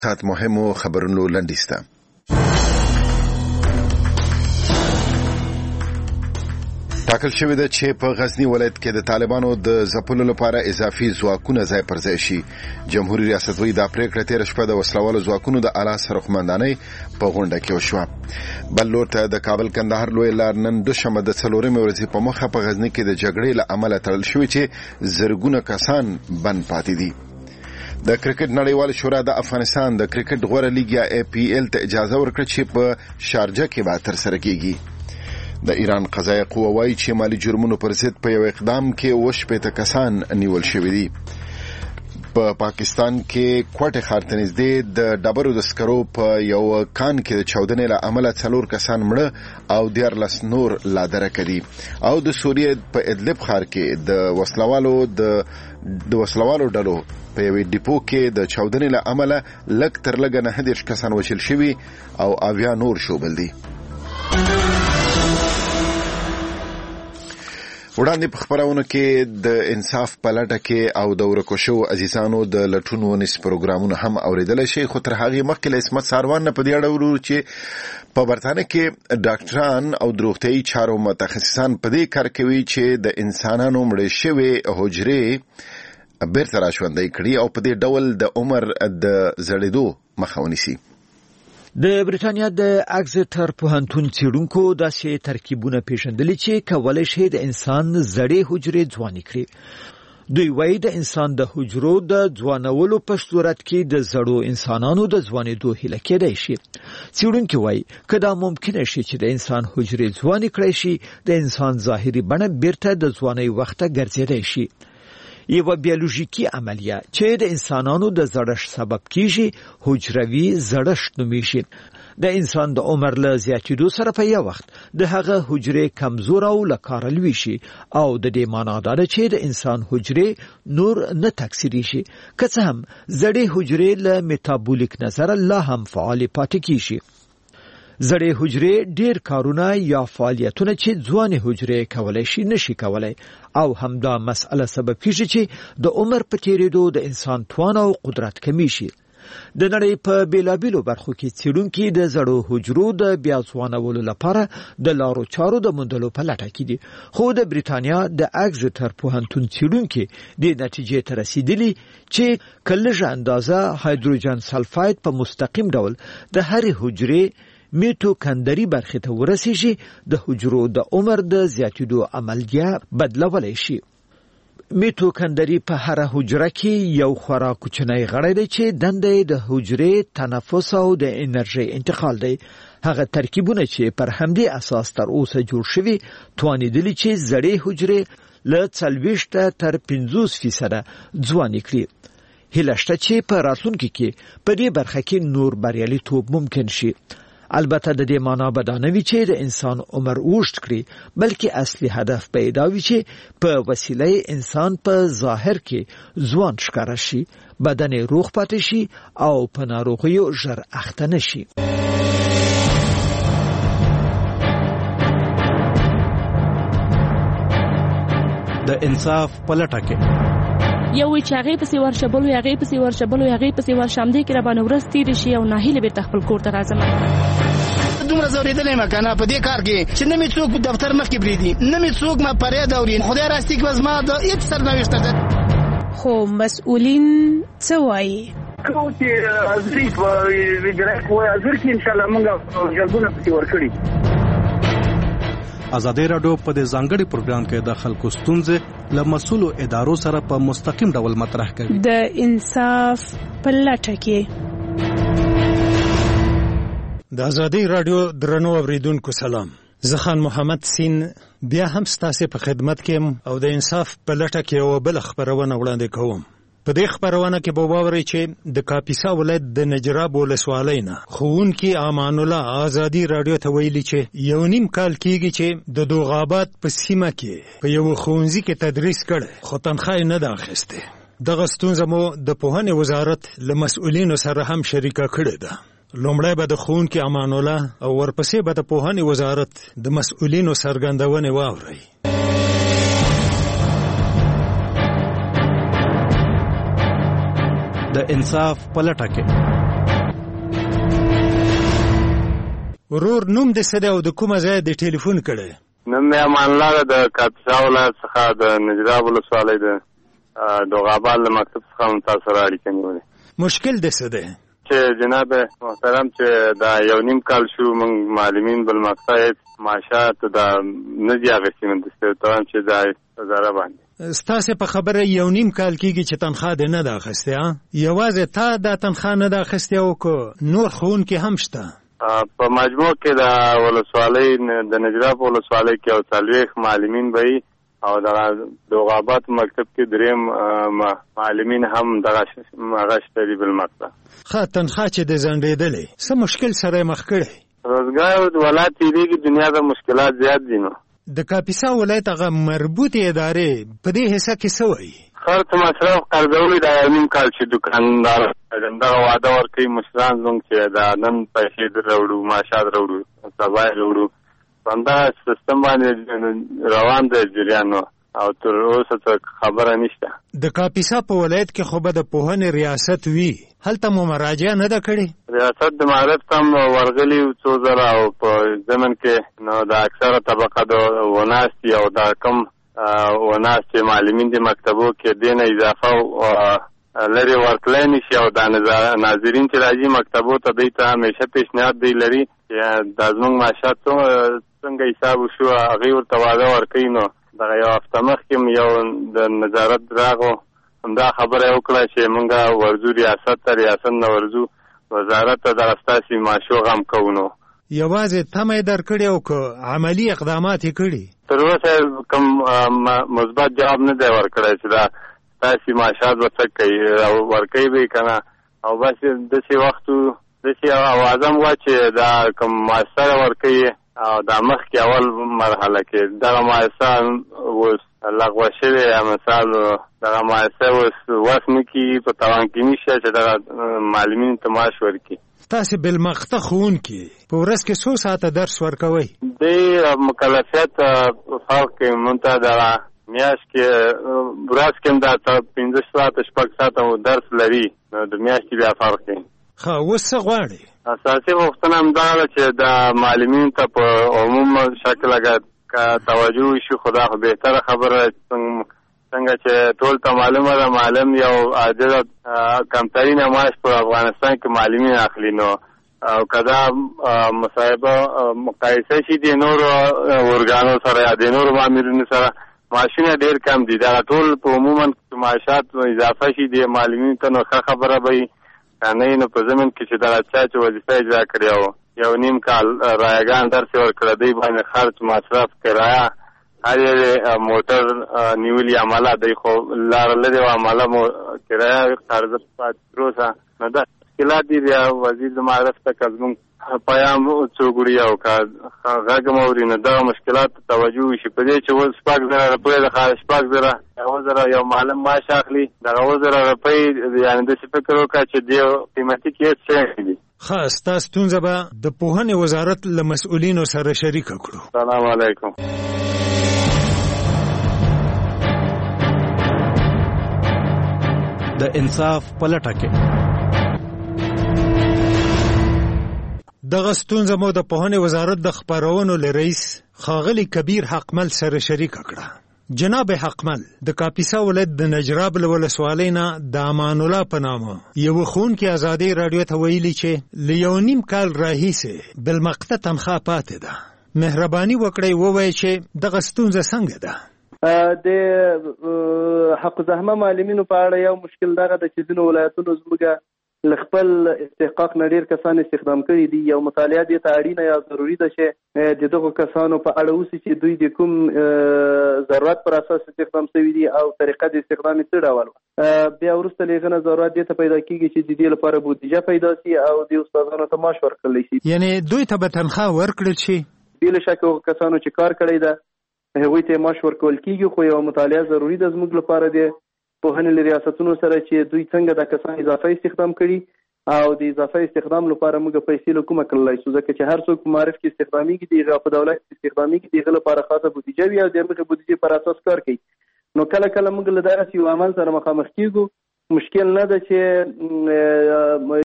تات مهمو خبرونو لنډیسته. ټاکل شوې ده چې په غزنی ولایت کې د طالبانو د ځپلو لپاره اضافي ځواکونه ځای پر ځای شي. جمهوریت ریاست وایي دا پریکړه تیر شپه د وسلوالو ځواکونو د اعلی سرقمندانۍ په غونډه کې وشوه. بل لور ته د کابل کندهار لوی لار نن دوشنبه د 4 ورځې په مخه په غزنی کې د جګړې له امله تړل شوې چې زرګونه کسان بند پاتې دي. د کرکټ نړیوال شورا د افغانستان د کرکټ غوړه لیګ یا APL ته اجازه ورکړه چې په شارجه کې به ترسره کیږي. د ایران قضایه قوه وايي چې مالی جرمونو پر ضد په یو اقدام کې 80 کسان نیول شوي دي. په پاکستان کې کوټه ښار ته نږدې د ډبرو د سکرو په یو کان کې د چاودنې له امله 4 کسان مړه او 14 نور لا درکه دي. او د سوریې په ادلب ښار کې د وسلوالو ډلو په یوې ډیپو کې د چاودنې له امله لږ تر لږه 9 کسان وژل شوي او 80 نور شوبل دي. وړاندې په خبرونه کې د انصاف په لټه کې او د ورکو شو عزیزانو د لټون ونیس پروګرامونه هم اوریدل شي. خو تر هغه مخکې له اسمت ساروان په دې اړه ورو چې په برتانیه کې ډاکټران او د روغتیايي چارو متخصصان په دې کار کوي چې د انسانانو مړې شوی حجرې بیرته راژوندۍ کړي او په دې ډول د عمر د زړېدو مخه ونیسي. د بریټانیا د اګزټر پوهنتون څېړونکو داسې ترکیبونه پیژندلي چې کولای شي د انسان زړې حجرې ځوانې کړي. دوی وایي د انسان د حجرو د ځوانولو په صورت کې د زړو انسانانو د ځوانېدو هیله کېدای شي. څېړونکي وایي که دا ممکنه شي چې د انسان حجرې ځوانې کړی شي، د انسان ظاهري بڼه بیرته د ځوانۍ وخته ګرځېدای شي. یو بیولوژیکی عملیه چې د انسانانو د زړښت سبب کیږي حجروي زړښت نومیږي. د انسان د عمر له زیاتېدو سره په یو وخت د هغه حجرې کمزور او له کاره لوي شي او د دې معنا دا ده چې د انسان حجرې نور نه تکثیریږي، که څه هم زړې حجرې له میتابولیک نظره لا هم فعال پاتې کیږي. زړې حجرې ډېر کارونه یا فعالیتونه چې ځوانې حجرې کولای شي نشي کولای، او همدا مسئله سبب کیږي چې د عمر په تیریدو د انسان توان او قدرت کمی شي. د نړۍ په بیلابیلو برخو کې څېړونکي د زړو حجرو د بیا ځوانولو لپاره د لارو چارو د موندلو په لټه کې دي. خو د بریټانیا د اګزټر پوهنتون څېړونکي د نتیجې ته رسیدلي چې کلهجه اندازه هایدروجن سلفاید په مستقیم ډول د هرې حجرې میټوکندري برخه ته ورسیږي د حجرو د عمر د زیاتېدو عملیه بدلولای شي. میټوکندري په هر حجره کې یو خورا کوچنی غړی دی چې دنده د حجرې تنفس او د انرژي انتقال دی. هغه ترکیبونه چې پر همدې اساس تر اوسه جوړ شوي توانیدلی چې زړې حجرې له 40 تر 50% ځوانې کړي. هیله شته چې په راتلونکي کې په دې برخه کې نور بریالیتوب ممکن شي. البته د دې معنا به دا نه وي چې د انسان عمر اوږد کړي، بلکې اصلي هدف به دا وي چې په وسیله انسان په ظاهر کې ځوان ښکاره شي، بدن روغ پاتې شي او په ناروغیو ژر اخته نشي. د انصاف په لټه کې یو چې هغه پسې ورشبلو هغه پسې ورشمدې کې را باندې ورځ تیر شي او ناهیله به تخپل کور ته راځم. دومره زوریدلې مکنه په دې کار کې چې نه می څوک په دفتر مخ کې بریدي، نه می څوک ما پرې داورین. خدای راستي کې وزما د هیڅ سرنوشت ده. خو مسؤلین څه وایي؟ کوم چې ظریف وګړي کوی ازر کې ان شاء الله موږ جلبونه پکې ورکړي. ازادي راډیو په دې ځانګړي پروګرام کې د خلکو ستونزې له مسؤلو ادارو سره په مستقیم ډول مطرح کوي. د انصاف په لټه کې د ازادي راډیو درنو اوریدونکو سلام. زه خان محمد سین بیا هم ستاسو په خدمت کې او د انصاف په لټه کې یو بل خبرونه وړاندې کوم. په دې خبرونه کې به واورئ چې د کاپیسا ولایت د نجراب ولسوالۍ نه ښوونکي امان الله ازادي راډیو ته ویلي چې 1.5 کال کېږي چې د دوغابات په سیمه کې په یو ښوونځي کې تدریس کړي، خو تنخواه نه ده اخیستې. دغه ستونزه مو د پوهنې وزارت له مسؤلینو سره هم شریکه کړې ده. لومړی به د ښوونکي امان الله او ورپسې به د پوهنې وزارت د مسؤلینو څرګندونې واورئ. د انصاف په لټه کې ورور نوم دې څه دی او د کومه ځای د ټلیفون کړی؟ نوم مې امان الله د کاپیسا ولایت څخه د نجراب ولسوالۍ د دوغابال له مکتب څخه تاسو سره اړیکه نیولې. مشکل دې څه دی؟ چې جناب محترم چې دا یو نیم کال شو موږ معلمین بل مقصد معاشات دا نه دی اغستې من دستوان چې دا وزاره باندې ستاسو په خبره یو نیم کال کېږي چې تنخواه دې نه ده اخیستې ها؟ یوازې تا دا تنخواه نه ده اخیستې او که نور ښوونکي هم شته؟ په مجموع کې د ولسوالۍ د نجراب ولسوالۍ کې او 40 معلمین به او د دوغابات مکتب کې دریم معلمین هم دغه شته دي بل مقصد. ښه تنخواه چې د ځنډېدلې څه مشکل سره مخ کړی؟ روزګار ولایت تیریږي دنیا د مشکلات زیات دي. نو د کاپیسا ولایت هغه مربوطې ادارې په دې حصہ کې څه وایي؟ خرڅ مصرف قرضولي دا یو نیم کال چې دکاندار دغه وعده ورکوي مشران زموږ چې دا نن پیسې راوړو معاشات راوړو سبا راوړو همدا سیستم باندې روان دی جریان او تر اوسه څه خبره نشته. د کاپیسا په ولایت کې خو به د پوهنې ریاست وي، هلته مو مراجعه نه ده کړې؟ ریاست د معارف هم ورغلي څو ځله او په ضمن کې نو د اکثره طبقه د وناستي او دا کم وناستي معلمین د مکتبو کې دینه اضافه لري ورکړل نشي او د ناظرین چې راځي مکتبو ته دوی ته همیشه پیشنهاد دی لري چې د زموږ معاشات څنګه حساب وشو هغې ورته وعده ورکوي. نو دغه یو هفته مخکې یو د نظارت راغو همدا خبره یې وکړه چې موږ ورځو ریاست ته، ریاست نه ورځو وزارت ته دغه ستاسې معاشو غم کوو. نو یوازې تمه یې درکړې او که عملي اقدامات یې کړي؟ تر اوسه کوم مثبت جواب نه دی ورکړی چې دا ستاسې معاشات به څه کوي او ورکوي به یې که نه او بس داسې وخت داسې اوازه م وه چې دا کوم مؤثره ورکوي او دا مخکې اول مرحله کې دغه مؤسسه اوس لغوه شوې مثال دغه مؤسسه اوس وس نه کېږي په توان کې نشته چې دغه معلمینو ته معاش ورکړي. تاسې بالمقطع ښوونکي په ورځ کې څو ساعته درس ورکوئ؟ دې مکلفیت فرق کوي. مونږ ته دغه میاشت کې ورځ کې هم دا 15 ساعته 6 ساعته درس لري، نو د میاشتې بیا فرق کوي. ښه اوس څه غواړئ؟ اساسي غوښتنه همدا ده چې د معلمینو ته په عموم شکل که توجه وشي خو دا خو بهتره خبره څنګه چې ټول ته معلومه ده معلم یو عاجزه کمترینه معاش په افغانستان کې معلمین اخلي. نو او که دا مصاحبه مقایسه شي د نورو ارګانو سره یا د نورو مامورینو سره معاشونه ډېر کم دي. دا ټول په عموما معاشات اضافه شي د معلمینو ته نو ښه خبره به وي. نه نو په زمین کې چې دغه چا چې وظیفه اجرا کړې او یو نیم کال رایګان درس یې ورکړی دی باندې خرچ مصرف کرایه هر یې موټر نیولي عمله دی خو لاره لرې وه عمله مو کرایه قرضه پاتې تر اوسه نو دا مشکلات دي. بیا وزیر د معارف ته که زموږ پیام څوک وړي او که غږ م اوري نو دغه مشکلات ته توجه وشي په دې چې اوس 6,000 روپۍ د 6,000 2,000 یو معلم معاش اخلي دغه 2,000 روپۍ یعنې داسې فکر وکړه چې دې قیمتي کې هېڅ شی دي. ښه ستا ستونزه به د پوهنې وزارت له مسؤلینو سره شریکه کړو. سلام علیکم. د انصاف په لټه کې دغه ستونزه مو د پوهنې وزارت د خپرونو له رئیس ښاغلي کبیر حقمل سره شریکه کړه. جناب حقمل د کاپیسا ولایت د نجراب له ولسوالۍ نه د امان الله په نامه یو ښوونکي ازادۍ راډیو ته ویلي چې له یو نیم کال راهیسې بالمقطع تنخواه پاتې ده. مهرباني وکړئ ووایئ چې دغه ستونزه څنګه ده؟ د حق زحمه معلمینو په اړه یو مشکل دغه د چې ځینو ولایتونو زموږ له خپل استحقاق نه ډېر کسان استخدام کړي دي. یو مطالعه دې ته اړینه یا ضروري ده چې د دغو کسانو په اړه وسي چې دوی د کوم ضرورت پر اساس استخدام شوي دي او طریقه د استخدام څه ډول وه. بیا وروسته له هغې نه ضرورت دې ته پیدا کېږي چې د دې لپاره بودیجه پیدا شي او د استادانو ته معاش ورکړلی شي. یعنې دوی ته به تنخواه ورکړل شي؟ بې له شکه هغو کسانو چې کار کړی ده هغوی ته معاش ورکول کېږي، خو یوه مطالعه ضروري ده زموږ لپاره د پوهنې له ریاستونو سره چې دوی څنګه دا کسان اضافه استخدام کړي او د اضافه استخدام لپاره موږ پیسې له کومه کړلی شو، ځکه چې هر څوک په معارف کې استخدامېږي د هغه په دولت کې استخدامېږي د هغه لپاره خاصه بودیجه وي او د هغې بودیجې پر اساس کار کوي. نو کله کله موږ له دغسې یو عمل سره مخامخ کېږو. مشکل نه ده چې